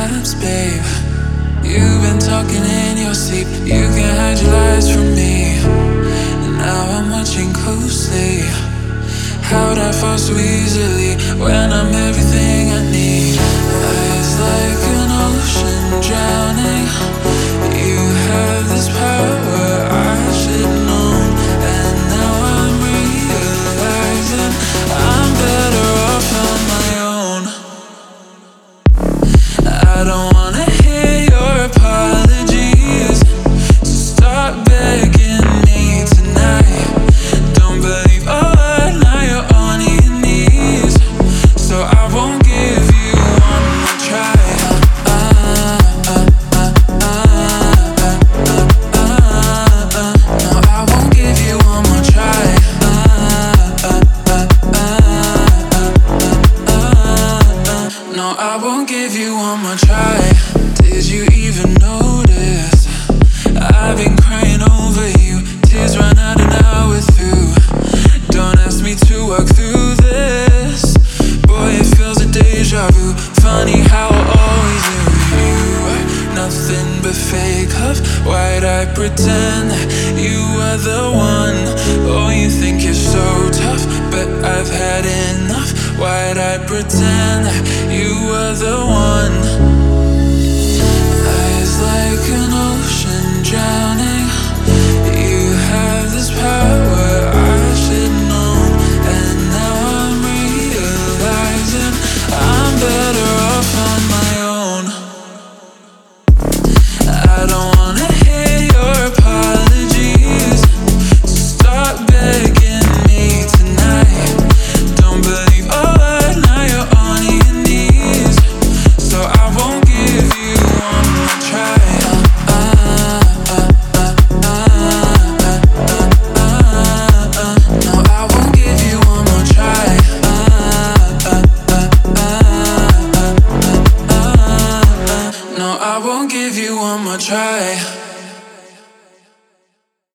maps, babe. You've been talking in your sleep. You can't hide your lies from me. And now I'm watching closely. How'd I fall so easily when I'm everything I need? Eyes like an ocean drowning. You have this power I should know. And now I'm realizing I'm better off on my own. I don't wanna hear your apologies, so stop begging me tonight. Don't believe a word, now you're on your knees, so I won't give you one more try. No, I won't give you one more try. No, I won't give you one more try. Did you even notice? I've been crying over you. Tears run out and now we're through. Don't ask me to walk through this. Boy, it feels a deja vu. Funny how I always knew you were nothing but fake love. Why'd I pretend that you were the one? Oh, you think you're so tough, but I've had enough. Why'd I pretend that you were the one? Eyes like an ocean drowning. You have this power I should know. And now I'm realizing I'm better off on my own. I don't wanna hear your apologies, so stop begging me tonight. Don't believe a word, now you're on your knees, so I won't give you one more try. No, I won't give you one more try. No, I won't give you one more try.